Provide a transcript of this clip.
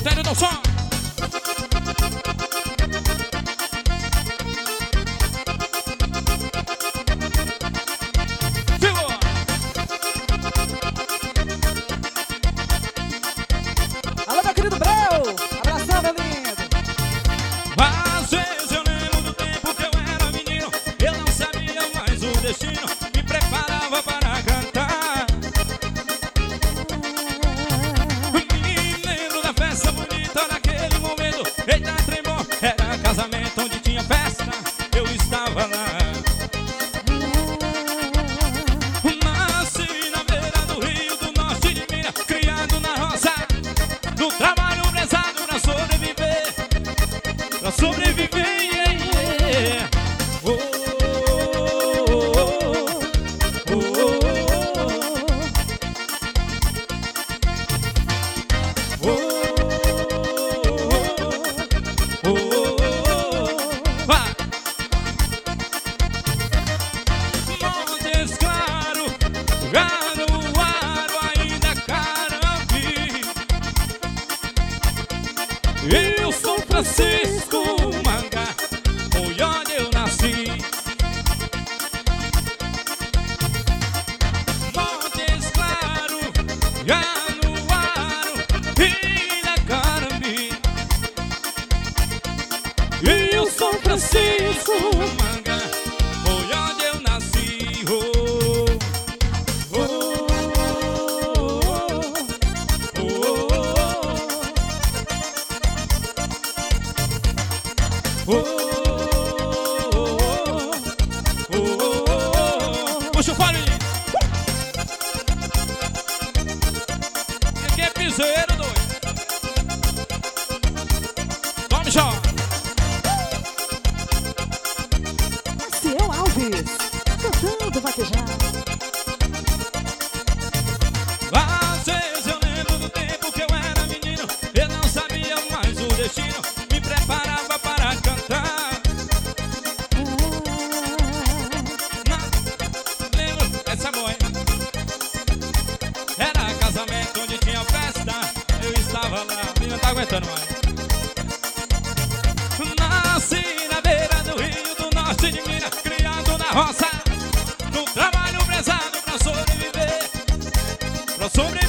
Ministério do Som. Alô, meu querido Breu! Abração, meu lindo! Às vezes eu lembro do tempo que eu era menino, eu não sabia mais o destino, me preparava para cantar. Me lembro da festa bonita naquele momento, eita tremor, era casamento onde tinha festa, eu estava lá. Nasci na beira do rio do norte de Minas, criado na roça, no trabalho prezado pra sobreviver. Pra sobreviver, yeah, yeah. Oh, oh, oh, oh, oh, oh. Vai! Montes Claros, Garuaro, ainda Carambi. Eu sou Francisco Manga, foi onde eu nasci. Montes Claros, Januário, Ilha Carambi. Eu sou Francisco Manga, foi onde eu nasci. Oh, oh, oh, oh, oh, oh. Puxa o fone. Aqui é piseiro, doido. Tome só. Maciel Alves, cantando vaquejado. Às vezes eu lembro do tempo que eu era menino, eu não sabia mais o destino, me preparava para cantar. Lembro essa boia, era casamento onde tinha festa, eu estava lá, a menina tá aguentando mais. Nasci na beira do rio do norte de Minas, criado na roça, no trabalho prezado pra sobreviver. Pra sobreviver.